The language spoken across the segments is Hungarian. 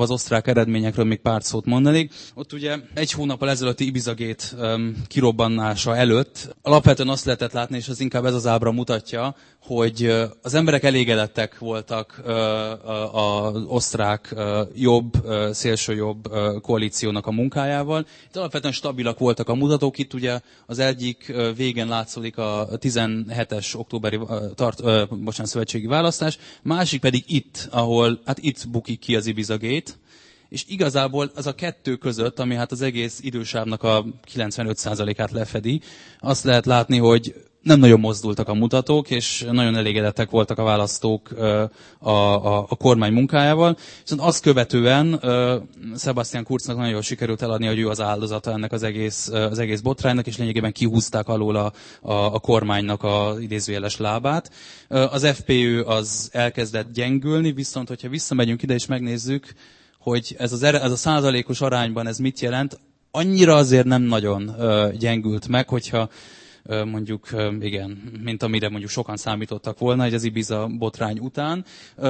az osztrák eredményekről még pár szót mondanék. Ott ugye egy hónappal ezelőtti Ibiza-gate kirobbanása előtt alapvetően azt lehetett látni, és az inkább ez az ábra mutatja, hogy az emberek elégedettek voltak az osztrák jobb, szélsőjobb koalíciónak a munkájával. Itt alapvetően stabilak voltak a mutatók. Itt ugye az egyik végén látszódik a 17-es októberi szövetségi választás, másik pedig itt, ahol hát itt bukik ki az Ibiza-gate, és igazából az a kettő között, ami hát az egész idősávnak a 95%-át lefedi, azt lehet látni, hogy nem nagyon mozdultak a mutatók, és nagyon elégedettek voltak a választók a kormány munkájával. Viszont azt követően Sebastian Kurznak nagyon jól sikerült eladni, hogy ő az áldozata ennek az egész botránynak, és lényegében kihúzták alól a kormánynak az idézőjeles lábát. Az FPÖ az elkezdett gyengülni, viszont hogyha visszamegyünk ide és megnézzük, hogy ez a százalékos arányban ez mit jelent, annyira azért nem nagyon gyengült meg, hogyha mondjuk, igen, mint amire mondjuk sokan számítottak volna, hogy az Ibiza botrány után.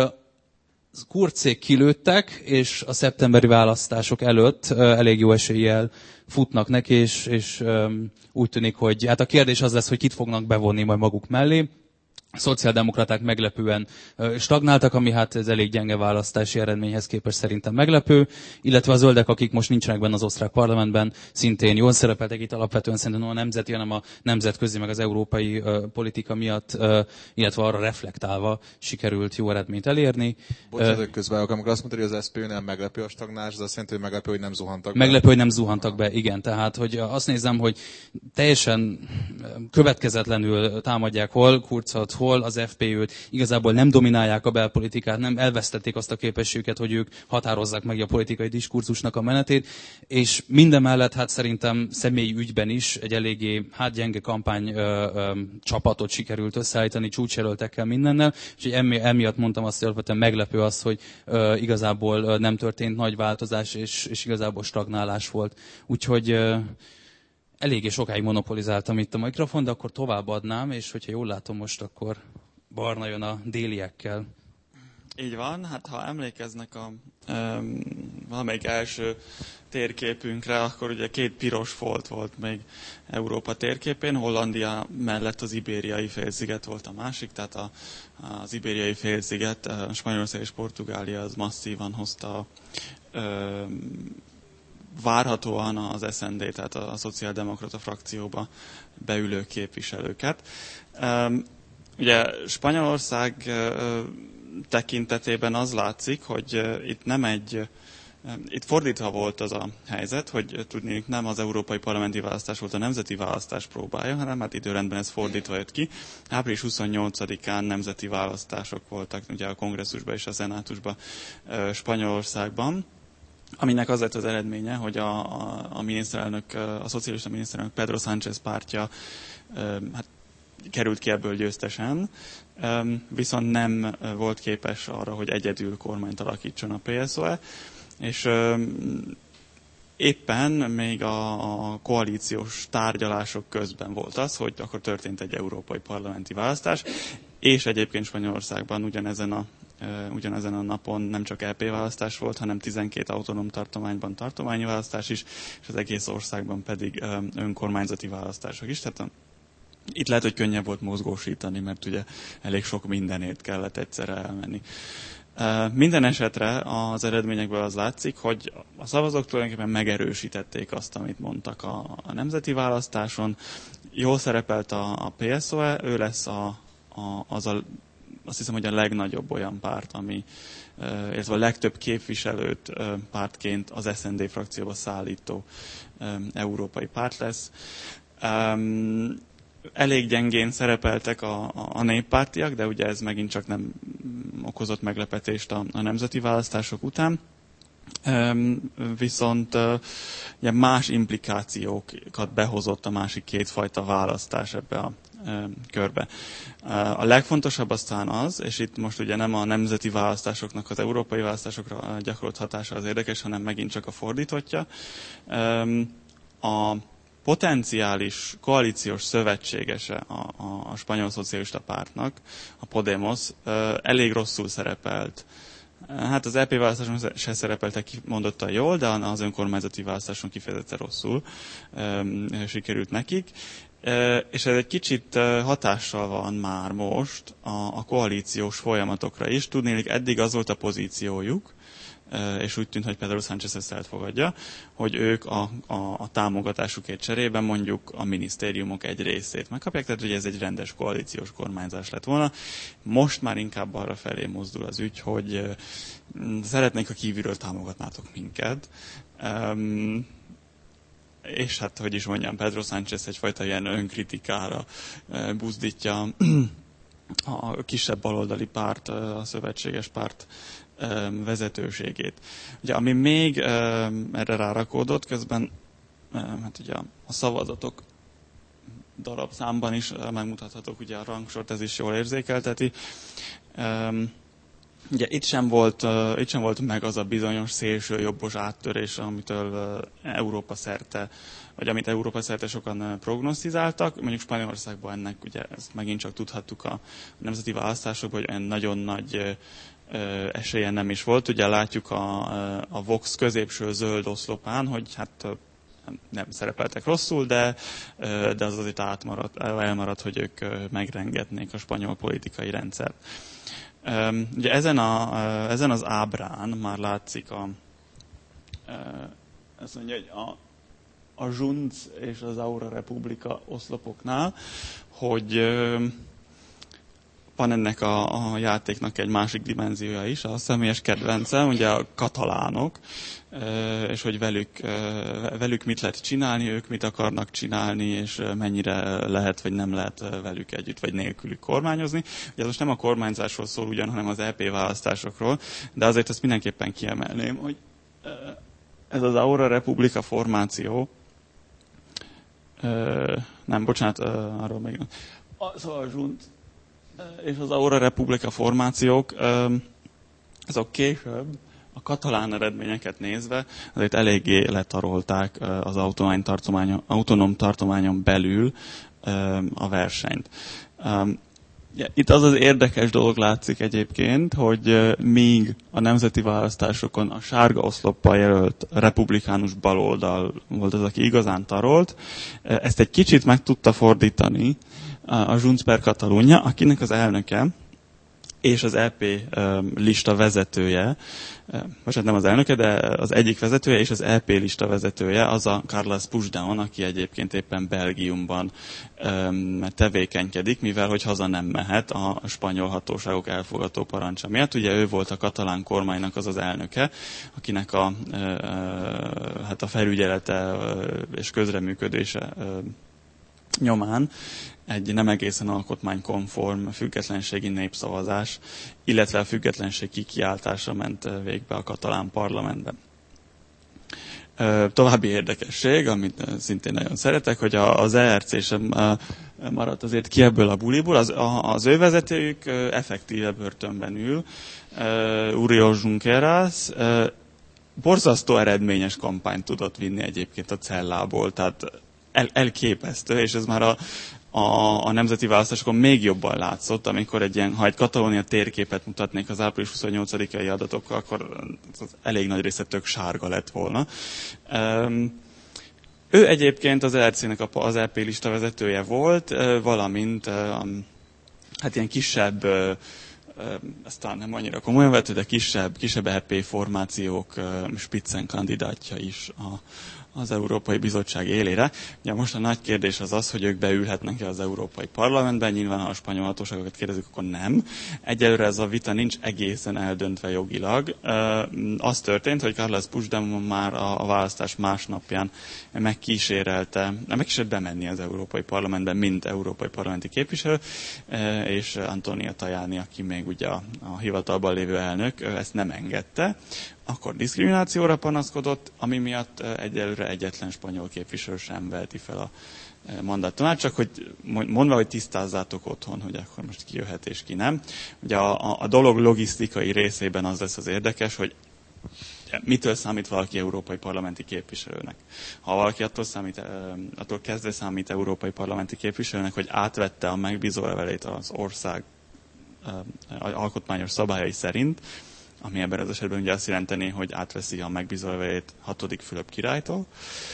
Kurzék kilőttek, és a szeptemberi választások előtt elég jó eséllyel futnak neki, és úgy tűnik, hogy hát a kérdés az lesz, hogy kit fognak bevonni majd maguk mellé. A szociáldemokraták meglepően stagnáltak, ami hát ez elég gyenge választási eredményhez képest szerintem meglepő, illetve a zöldek, akik most nincsenek benne az osztrák parlamentben, szintén jól szerepeltek itt alapvetően szerintem a nemzeti, hanem a nemzetközi meg az európai politika miatt, illetve arra reflektálva sikerült jó eredményt elérni. Bocsánat, közben, amikor azt mondta, hogy az SZPÖ nem meglepő a stagnálás, az azt jelenti, hogy meglepő, hogy nem zuhantak be. Meglepő, hogy nem zuhantak be, igen. Tehát, hogy azt nézem, hogy teljesen következetlenül támadják hol Kurzot, hol az FPÖ-t, igazából nem dominálják a belpolitikát, nem elvesztették azt a képességüket, hogy ők határozzák meg a politikai diskurzusnak a menetét, és mindemellett hát szerintem személyi ügyben is egy eléggé gyenge kampány csapatot sikerült összeállítani, csúcsjelöltekkel mindennel, és emiatt mondtam azt, hogy alapvetően meglepő az, hogy igazából nem történt nagy változás, és igazából stagnálás volt. Úgyhogy eléggé sokáig monopolizáltam itt a mikrofon, de akkor továbbadnám, és hogyha jól látom most, akkor Barna jön a déliekkel. Így van, hát ha emlékeznek valamelyik első térképünkre, akkor ugye 2 piros folt volt még Európa térképén, Hollandia mellett az Ibériai félsziget volt a másik, tehát az Ibériai félsziget, Spanyolország és Portugália az masszívan hozta várhatóan az SND, tehát a szociáldemokrata frakcióba beülő képviselőket. Ugye Spanyolország tekintetében az látszik, hogy itt fordítva volt az a helyzet, hogy tudnék nem az európai parlamenti választás volt a nemzeti választás próbája, hanem hát időrendben ez fordítva jött ki. Április 28-án nemzeti választások voltak ugye a kongresszusban és a szenátusban Spanyolországban, aminek az lett az eredménye, hogy a miniszterelnök, a szocialista miniszterelnök Pedro Sánchez pártja hát került ki ebből győztesen, viszont nem volt képes arra, hogy egyedül kormányt alakítson a PSOE, és éppen még a koalíciós tárgyalások közben volt az, hogy akkor történt egy európai parlamenti választás, és egyébként Spanyolországban ugyanezen a napon nem csak EP választás volt, hanem 12 autonóm tartományban tartományi választás is, és az egész országban pedig önkormányzati választások is. Tehát itt lehet, hogy könnyebb volt mozgósítani, mert ugye elég sok mindenért kellett egyszerre elmenni. Minden esetre az eredményekből az látszik, hogy a szavazók tulajdonképpen megerősítették azt, amit mondtak a nemzeti választáson. Jól szerepelt a PSOE, ő lesz azt hiszem, hogy a legnagyobb olyan párt, illetve a legtöbb képviselőt pártként az SND frakcióba szállító európai párt lesz. Elég gyengén szerepeltek a néppártiak, de ugye ez megint csak nem okozott meglepetést a nemzeti választások után. Viszont ugye más implikációkat behozott a másik 2 fajta választás ebbe a körbe. A legfontosabb aztán az, és itt most ugye nem a nemzeti választásoknak az európai választásokra gyakorolt hatása az érdekes, hanem megint csak a fordítottja. A potenciális koalíciós szövetségese a spanyol szocialista pártnak, a Podemos, elég rosszul szerepelt Hát az EP választáson se szerepeltek kimondottan jól, de az önkormányzati választáson kifejezetten rosszul sikerült nekik. És ez egy kicsit hatással van már most a koalíciós folyamatokra is. Tudnélik, eddig az volt a pozíciójuk, és úgy tűnt, hogy Pedro Sánchez ezt elfogadja, hogy ők a támogatásukért cserében mondjuk a minisztériumok egy részét megkapják, tehát hogy ez egy rendes koalíciós kormányzás lett volna. Most már inkább arra felé mozdul az ügy, hogy szeretnénk, ha kívülről támogatnátok minket. És hát, hogy is mondjam, Pedro Sánchez egyfajta ilyen önkritikára buzdítja a kisebb baloldali párt, a szövetséges párt vezetőségét. Ugye, ami még erre rárakódott, közben hát ugye a szavazatok darabszámban is megmutathatók, ugye a rangsort ez is jól érzékelteti. Ugye itt sem volt meg az a bizonyos szélső jobbos áttörés, amitől Európa szerte, vagy amit Európa szerte sokan prognosztizáltak. Mondjuk Spanyolországban ennek, ugye ezt megint csak tudhattuk a nemzeti választásokban, hogy olyan nagyon nagy esélye nem is volt. Ugye látjuk a Vox középső zöld oszlopán, hogy hát nem szerepeltek rosszul, de az azért elmaradt, hogy ők megrengetnék a spanyol politikai rendszert. Ugye ezen az ábrán már látszik azt mondja, hogy a Junts és az Aura Republica oszlopoknál, hogy van ennek a játéknak egy másik dimenziója is, a személyes kedvencem, ugye a katalánok, és hogy velük mit lehet csinálni, ők mit akarnak csinálni, és mennyire lehet, vagy nem lehet velük együtt, vagy nélkülük kormányozni. Ugye ez most nem a kormányzásról szól ugyan, hanem az EP választásokról, de azért azt mindenképpen kiemelném, hogy ez az Aura Republica formáció, arról még nem. Szóval a Junts és az Aura Republica formációk, azok később a katalán eredményeket nézve azért eléggé letarolták az autonóm tartományon belül a versenyt. Itt az érdekes dolog látszik egyébként, hogy míg a nemzeti választásokon a sárga oszloppal jelölt republikánus baloldal volt az, aki igazán tarolt, ezt egy kicsit meg tudta fordítani a Junts per Catalunya, akinek az elnöke és az EP lista vezetője, vagy hát nem az elnöke, de az egyik vezetője és az EP lista vezetője, az a Carles Puigdemont, aki egyébként éppen Belgiumban tevékenykedik, mivel hogy haza nem mehet a spanyol hatóságok elfogató parancsa miatt. Ugye ő volt a katalán kormánynak az elnöke, akinek hát a felügyelete és közreműködése nyomán egy nem egészen alkotmánykonform függetlenségi népszavazás, illetve a függetlenség kikiáltása ment végbe a katalán parlamentben. További érdekesség, amit szintén nagyon szeretek, hogy az ERC sem maradt azért ki ebből a buliból. Az ő vezetőjük effektíve börtönben ül, Oriol Junqueras, borzasztó eredményes kampányt tudott vinni egyébként a cellából, tehát elképesztő, és ez már a nemzeti választásokon még jobban látszott, amikor ha egy Katalónia térképet mutatnék az április 28-ai adatokkal, akkor az elég nagy része tök sárga lett volna. Ő egyébként az ERC-nek az EP lista vezetője volt, valamint hát ilyen kisebb, aztán nem annyira komolyan vettő, de kisebb EP formációk spitzenkandidátja is az Európai Bizottság élére. Ugye most a nagy kérdés az, hogy ők beülhetnek-e az Európai Parlamentben, nyilván ha a spanyol hatóságokat kérdezik, akkor nem. Egyelőre ez a vita nincs egészen eldöntve jogilag. Az történt, hogy Carles Puigdemont már a választás másnapján megkísérelte bemenni az Európai Parlamentben, mint európai parlamenti képviselő, és Antonia Tajani, aki még ugye a hivatalban lévő elnök, ezt nem engedte. Akkor diszkriminációra panaszkodott, ami miatt egyelőre egyetlen spanyol képviselő sem veheti fel a mandátumát, csak hogy mondva, hogy tisztázzátok otthon, hogy akkor most ki jöhet és ki nem. Ugye a dolog logisztikai részében az lesz az érdekes, hogy mitől számít valaki európai parlamenti képviselőnek. Ha valaki attól kezdve számít európai parlamenti képviselőnek, hogy átvette a megbízólevelét az ország alkotmányos szabályai szerint, ami ebben az esetben ugye azt jelenteni, hogy átveszi a megbízólevelét 6. Fülöp királytól.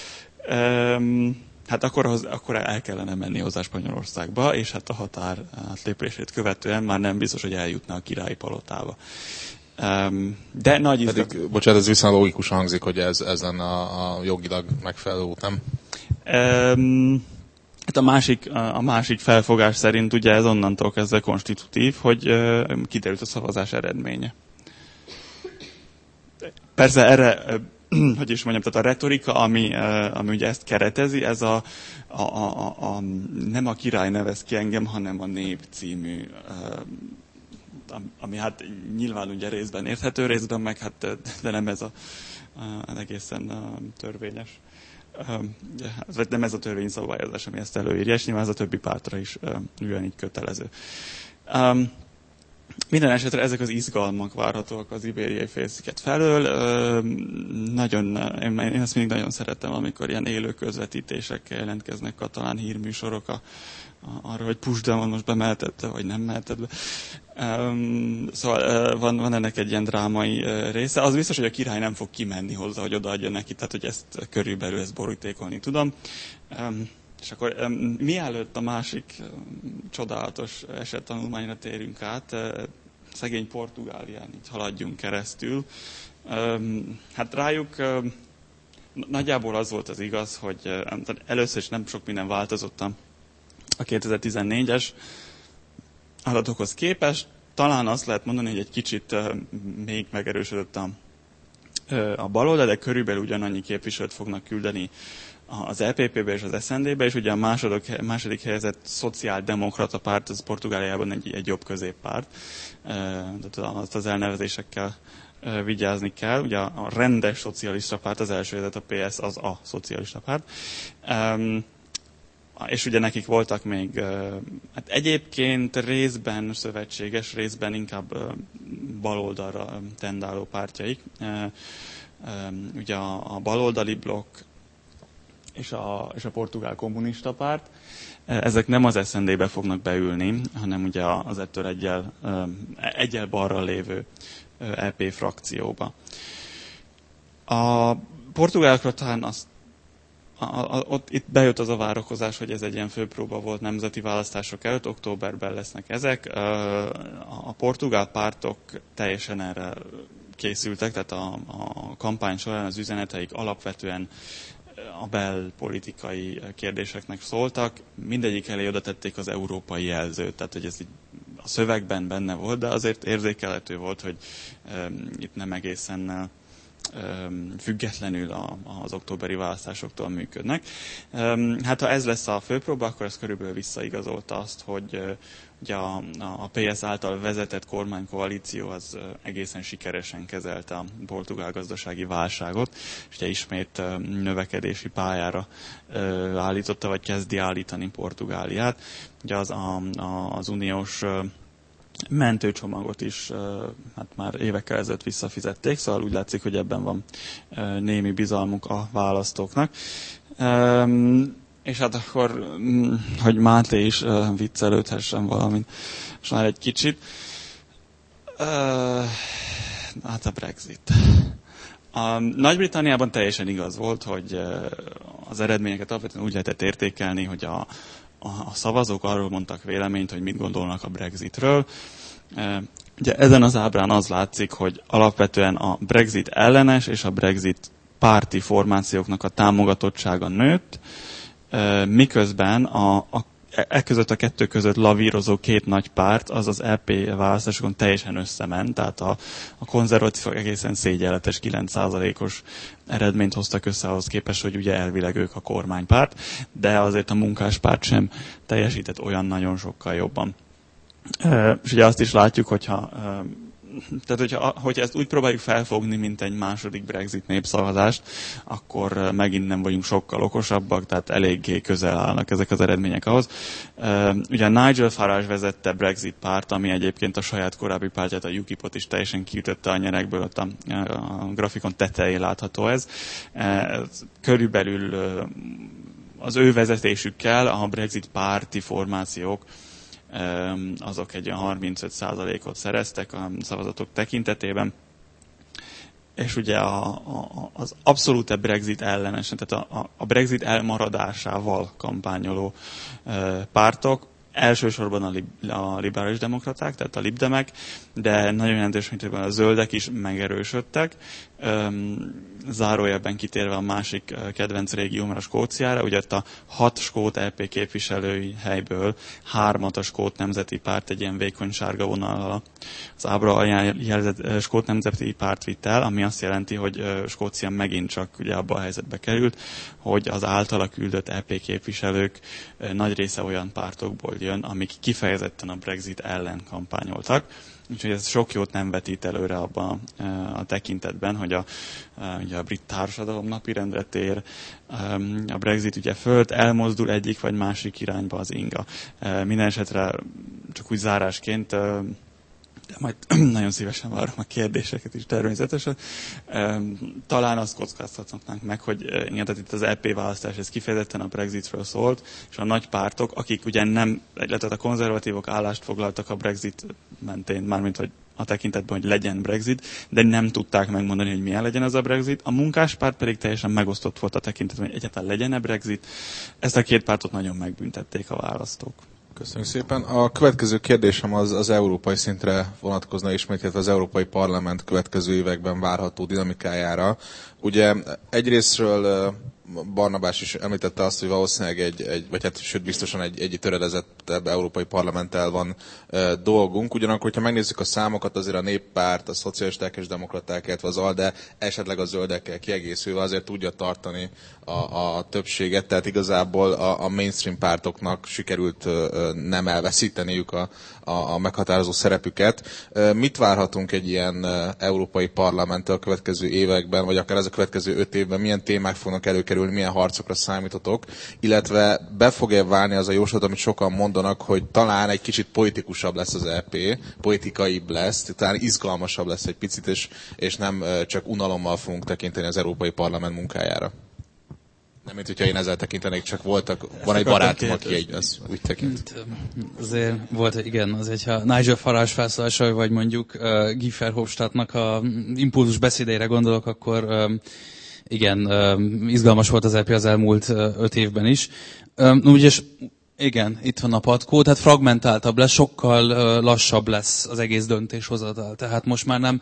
Hát akkor el kellene menni hozzá Spanyolországba, és hát a határ átlépését követően már nem biztos, hogy eljutna a királyi palotába. De nagy pedig, bocsánat, ez viszonylag logikusan hangzik, hogy ez lenne a jogilag megfelelő út, nem? Hát a másik felfogás szerint ugye ez onnantól kezdve konstitutív, hogy kiderült a szavazás eredménye. Persze erre, hogy is mondjam, tehát a retorika, ami ugye ezt keretezi, ez nem a király nevez ki engem, hanem a nép című, ami hát nyilván ugye részben érthető, részben meg hát, de nem ez egészen törvényes. Vagy nem ez a törvényszabályozás, ami ezt előírja, és nyilván ez a többi pártra is ugyanígy kötelező. Minden esetre ezek az izgalmak várhatóak az Ibériai félsziget felől. Én ezt mindig nagyon szeretem, amikor ilyen élő közvetítésekkel jelentkeznek katalán hírműsorok arra, hogy Puigdemont most bemeltette, vagy nem mehetett be. Szóval van ennek egy ilyen drámai része. Az biztos, hogy a király nem fog kimenni hozzá, hogy odaadja neki, tehát hogy ezt körülbelül borítékolni tudom. És akkor mielőtt a másik csodálatos esettanulmányra térünk át, szegény Portugálián így haladjunk keresztül. Hát rájuk nagyjából az volt az igaz, hogy először is nem sok minden változott a 2014-es adatokhoz képest. Talán azt lehet mondani, hogy egy kicsit még megerősödött a baloldal, de körülbelül ugyanannyi képviselőt fognak küldeni az EPP-be és az SND-be, és ugye a második helyezett szociáldemokrata párt, az Portugáliában egy jobb középpárt. Tehát azt az elnevezésekkel vigyázni kell. Ugye a rendes szocialista párt, az első helyezett, a PS, az a szocialista párt. És ugye nekik voltak még, hát egyébként részben szövetséges, részben inkább baloldalra tendáló pártjaik. Ugye a baloldali blokk és a portugál kommunista párt, ezek nem az SND-be fognak beülni, hanem ugye az ettől egyel balra lévő EP frakcióba. A portugálokra talán itt bejött az a várakozás, hogy ez egy ilyen főpróba volt nemzeti választások előtt, októberben lesznek ezek. A portugál pártok teljesen erre készültek, tehát a kampány során az üzeneteik alapvetően a belpolitikai kérdéseknek szóltak. Mindegyik elé oda tették az európai jelzőt, tehát hogy ez így a szövegben benne volt, de azért érzékelhető volt, hogy itt nem egészen függetlenül az októberi választásoktól működnek. Hát ha ez lesz a főpróba, akkor ez körülbelül visszaigazolta azt, hogy ugye a PS által vezetett kormánykoalíció az egészen sikeresen kezelte a portugál gazdasági válságot, és ugye ismét növekedési pályára állította, vagy kezdi állítani Portugáliát. Ugye az uniós mentőcsomagot is hát már évekkel ezelőtt visszafizették, szóval úgy látszik, hogy ebben van némi bizalmuk a választóknak. És hát akkor, hogy Máté is viccelődhessen valamint, és már egy kicsit. Hát a Brexit. Nagy-Britanniában teljesen igaz volt, hogy az eredményeket alapvetően úgy lehetett értékelni, hogy a szavazók arról mondtak véleményt, hogy mit gondolnak a Brexitről. Ugye ezen az ábrán az látszik, hogy alapvetően a Brexit ellenes és a Brexit párti formációknak a támogatottsága nőtt, miközben között a kettő között lavírozó két nagy párt, az az EP választásokon teljesen összement, tehát a konzervatívok egészen szégyenletes 9%-os eredményt hoztak össze ahhoz képest, hogy ugye elvileg ők a kormánypárt, de azért a munkáspárt sem teljesített olyan nagyon sokkal jobban. És ugye azt is látjuk, hogyha ezt úgy próbáljuk felfogni, mint egy második Brexit népszavazást, akkor megint nem vagyunk sokkal okosabbak, tehát eléggé közel állnak ezek az eredmények ahhoz. Ugye Nigel Farage vezette Brexit párt, ami egyébként a saját korábbi pártját, a UKIP-ot is teljesen kiütötte a nyerekből, ott a grafikon tetején látható ez. Körülbelül az ő vezetésükkel a Brexit párti formációk azok egy olyan 35%-ot szereztek a szavazatok tekintetében. és ugye az abszolút Brexit ellenesen, tehát a Brexit elmaradásával kampányoló pártok, elsősorban a liberális demokraták, tehát a libdemek, de nagyon jelentős mértékben a zöldek is megerősödtek. Zárójelben kitérve a másik kedvenc régiómra, Skóciára, ugye a 6 skót EP képviselői helyből 3 a Skót Nemzeti Párt egy ilyen vékony sárga vonallal az ábra alján jelzett Skót Nemzeti Párt vitt el, ami azt jelenti, hogy Skócia megint csak ugye abba a helyzetbe került, hogy az általa küldött EP képviselők nagy része olyan pártokból jön, amik kifejezetten a Brexit ellen kampányoltak. Úgyhogy ez sok jót nem vetít előre abban a tekintetben, hogy ugye a brit társadalom napirendre tér, a Brexit ugye föld, elmozdul egyik vagy másik irányba az inga. Minden esetre csak úgy zárásként, de majd nagyon szívesen várom a kérdéseket is természetesen. Talán azt kockáztatnánk meg, hogy tehát itt az EP választás, ez kifejezetten a Brexitről szólt, és a nagy pártok, akik ugye nem, illetve a konzervatívok állást foglaltak a Brexit mentén, mármint hogy a tekintetben, hogy legyen Brexit, de nem tudták megmondani, hogy milyen legyen az a Brexit. A munkáspárt pedig teljesen megosztott volt a tekintetben, hogy egyáltalán legyen-e Brexit. Ezt a két pártot nagyon megbüntették a választók. Köszönjük szépen. A következő kérdésem az európai szintre vonatkozna ismét, illetve az Európai Parlament következő években várható dinamikájára. Ugye egyrésztről Barnabás is említette azt, hogy valószínűleg vagy hát sőt biztosan egy töredezettebb Európai Parlamenttel van dolgunk. Ugyanakkor, hogyha megnézzük a számokat, azért a Néppárt, a szocialisták és demokraták, illetve az ALDE, esetleg a zöldekkel kiegészülve azért tudja tartani a többséget, tehát igazából a mainstream pártoknak sikerült nem elveszíteniük a meghatározó szerepüket. Mit várhatunk egy ilyen Európai Parlamenttől a következő években, vagy akár ez a következő 5 évben, milyen témák fognak előkerülni, milyen harcokra számítotok, illetve be fog-e válni az a jóslat, amit sokan mondanak, hogy talán egy kicsit politikusabb lesz az EP, politikaibb lesz, talán izgalmasabb lesz egy picit, és nem csak unalommal fogunk tekinteni az Európai Parlament munkájára. Nem, mint hogyha én ezzel tekintenék, csak van egy barátom, aki úgy tekint. Azért volt, igen, azért, ha Nigel Farage felszólása, vagy mondjuk Guy Verhofstadtnak a impulzus beszédeire gondolok, akkor igen, izgalmas volt az EP az elmúlt 5 évben is. Ugye, igen, itt van a patkó, tehát fragmentáltabb lesz, sokkal lassabb lesz az egész döntéshozatal. Tehát most már nem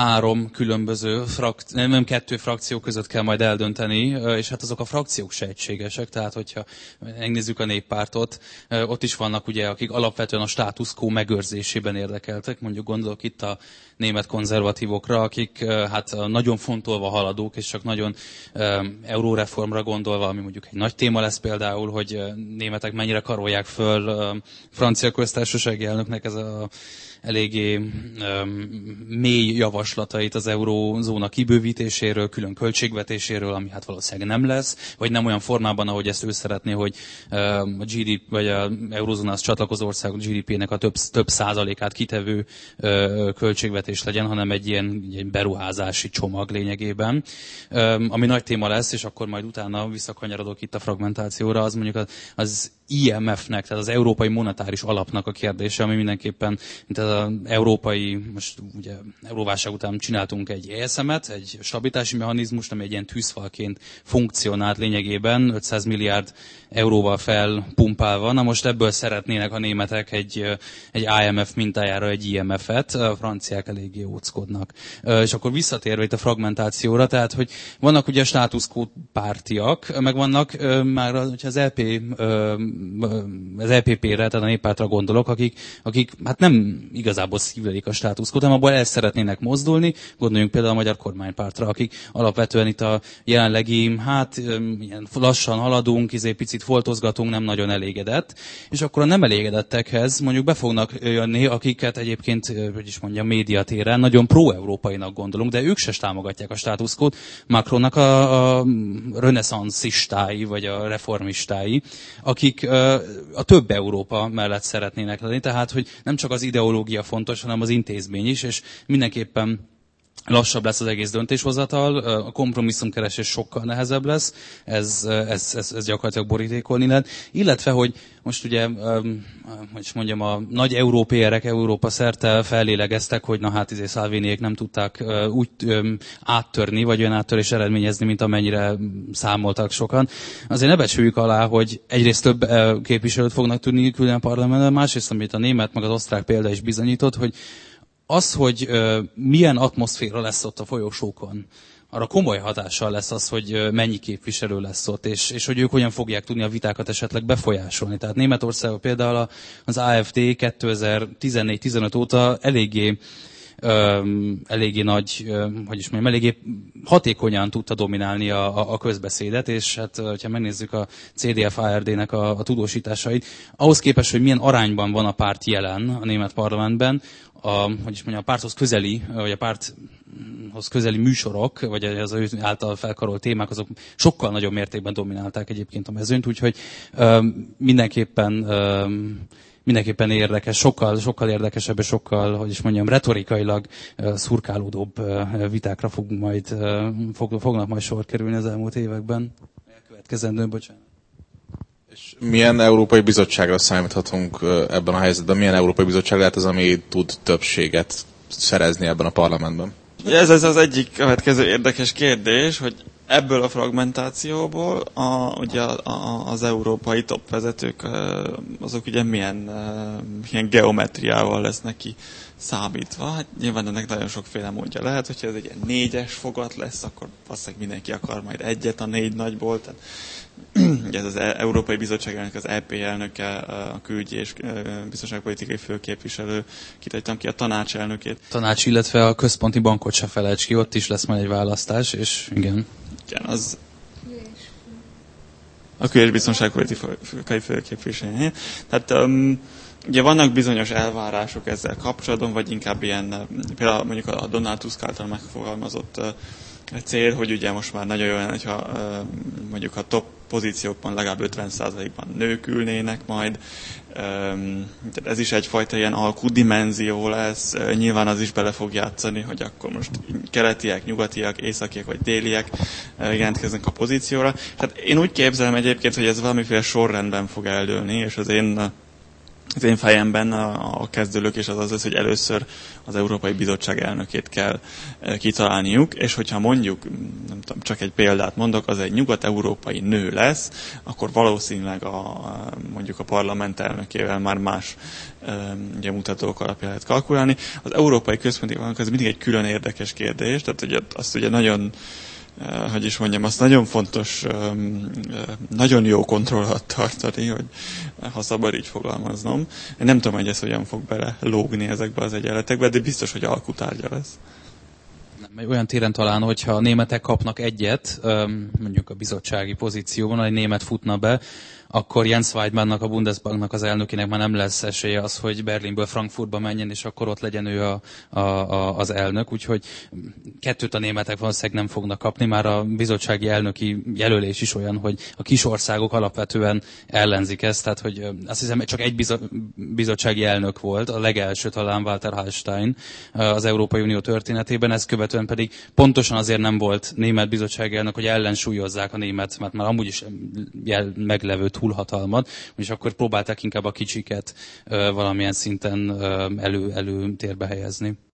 3 különböző nem 2 frakció között kell majd eldönteni, és hát azok a frakciók se egységesek, tehát hogyha megnézzük a Néppártot, ott is vannak ugye, akik alapvetően a status quo megőrzésében érdekeltek, mondjuk gondolok itt a német konzervatívokra, akik hát nagyon fontolva haladók, és csak nagyon euróreformra gondolva, ami mondjuk egy nagy téma lesz például, hogy németek mennyire karolják föl francia köztársasági elnöknek ez a eléggé mély javaslatait az eurózóna kibővítéséről, külön költségvetéséről, ami hát valószínűleg nem lesz, vagy nem olyan formában, ahogy ezt ő szeretné, hogy a GDP, vagy az eurózónához csatlakozó országok GDP-nek a több százalékát kitevő költségvetés legyen, hanem egy ilyen beruházási csomag lényegében. Ami nagy téma lesz, és akkor majd utána visszakanyarodok itt a fragmentációra, az mondjuk az IMF-nek, tehát az Európai Monetáris Alapnak a kérdése, ami mindenképpen, mint az európai, most ugye euróválság után csináltunk egy ESM-et, egy stabilitási mechanizmust, ami egy ilyen tűzfalként funkcionált lényegében, 500 milliárd euróval felpumpálva. Na most ebből szeretnének a németek egy IMF mintájára egy IMF-et, a franciák eléggé óckodnak. És akkor visszatérve itt a fragmentációra, tehát, hogy vannak ugye status quo pártiak, meg vannak már, hogyha az EPP-re, tehát a Néppártra gondolok, akik hát nem igazából szívlelik a status quót, hanem abból el szeretnének mozdulni. Gondoljunk például a Magyar Kormánypártra, akik alapvetően itt a jelenlegi, hát ilyen lassan haladunk, picit foltozgatunk, nem nagyon elégedett. És akkor a nem elégedettekhez mondjuk be fognak jönni, akiket egyébként, hogy is mondjam, médiatéren nagyon pro-európainak gondolunk, de ők se támogatják a status quót. Macronnak a reneszanszistái, vagy a reformistái, akik a több Európa mellett szeretnének lenni, tehát hogy nem csak az ideológia fontos, hanem az intézmény is, és mindenképpen lassabb lesz az egész döntéshozatal, a kompromisszumkeresés sokkal nehezebb lesz, ez gyakorlatilag borítékolni lehet. Illetve, hogy most ugye, hogy is mondjam, a nagy európérek Európa szerte fellélegeztek, hogy na hát Salviniék nem tudták úgy áttörni, vagy olyan áttörés eredményezni, mint amennyire számoltak sokan. Azért ne becsüljük alá, hogy egyrészt több képviselőt fognak tudni küldeni a parlamentben, másrészt, amit a német meg az osztrák példa is bizonyított, hogy az, hogy milyen atmoszféra lesz ott a folyosókon, arra komoly hatással lesz az, hogy mennyi képviselő lesz ott, és hogy ők hogyan fogják tudni a vitákat esetleg befolyásolni. Tehát Németországban például az AfD 2014-15 óta eléggé nagy, eléggé hatékonyan tudta dominálni a közbeszédet, és hát, hogyha megnézzük a CDF-ARD-nek a tudósításait, ahhoz képest, hogy milyen arányban van a párt jelen a német parlamentben, a párthoz közeli, vagy a párthoz közeli műsorok, vagy az ő által felkarolt témák, azok sokkal nagyobb mértékben dominálták egyébként a mezőnyt, úgyhogy mindenképpen érdekes, sokkal érdekesebb, és sokkal, retorikailag szurkálódóbb vitákra fognak majd sor kerülni az elmúlt években. Elkövetkezendőn, bocsánat. És milyen Európai Bizottságra számíthatunk ebben a helyzetben? Milyen Európai Bizottság lehet az, ami tud többséget szerezni ebben a parlamentben? Ez az egyik következő érdekes kérdés, hogy ebből a fragmentációból ugye az európai top vezetők, azok ugye milyen geometriával lesznek ki számítva. Hát nyilván ennek nagyon sokféle módja lehet, hogyha ez egy ilyen 4-es fogat lesz, akkor valószínűleg mindenki akar majd egyet a 4 nagyból. Tehát ugye ez az Európai Bizottságnak az EP elnöke, a külügyi és biztonságpolitikai főképviselő, kitegytem ki a tanács elnökét. Tanács, illetve a központi bankot se felejts ki, ott is lesz majd egy választás, és igen. Igen, az a kül- és biztonságpolitikai főképviselő. Tehát ugye vannak bizonyos elvárások ezzel kapcsolatban, vagy inkább ilyen, például mondjuk a Donald Tusk által megfogalmazott cél, hogy ugye most már nagyon jó lenne, hogyha mondjuk a top pozíciókban legalább 50%-ban nők ülnének majd. Tehát ez is egyfajta ilyen alkudimenzió lesz. Nyilván az is bele fog játszani, hogy akkor most keletiek, nyugatiak, északiek vagy déliek jelentkeznek a pozícióra. Tehát én úgy képzelem egyébként, hogy ez valamiféle sorrendben fog eldőlni, és az én fejemben a kezdőlökés az lesz, hogy először az Európai Bizottság elnökét kell kitalálniuk, és hogyha mondjuk, nem tudom, csak egy példát mondok, az egy nyugat-európai nő lesz, akkor valószínűleg mondjuk a parlament elnökével már más ugye, mutatók alapján lehet kalkulálni. Az Európai Központi Bank az mindig egy külön érdekes kérdés, tehát ugye, azt ugye nagyon azt nagyon fontos, nagyon jó kontroll alatt tartani, hogy ha szabad így fogalmaznom. Én nem tudom, hogy ez hogyan fog bele lógni ezekbe az egyenletekbe, de biztos, hogy alkutárgya lesz. Olyan téren talán, hogyha a németek kapnak egyet, mondjuk a bizottsági pozícióban, egy német futna be, akkor Jens Weidmannnak, a Bundesbanknak az elnökének már nem lesz esélye az, hogy Berlinből Frankfurtba menjen, és akkor ott legyen ő az elnök. Úgyhogy kettőt a németek valószínűleg nem fognak kapni. Már a bizottsági elnöki jelölés is olyan, hogy a kis országok alapvetően ellenzik ezt. Tehát, hogy azt hiszem, csak egy bizottsági elnök volt, a legelső talán Walter Hallstein az Európai Unió történetében. Ezt követően pedig pontosan azért nem volt német bizottsági elnök, hogy ellensúlyozzák a német, mert már amúgy is meglevő túlhatalmat, és akkor próbálták inkább a kicsiket valamilyen szinten előtérbe helyezni.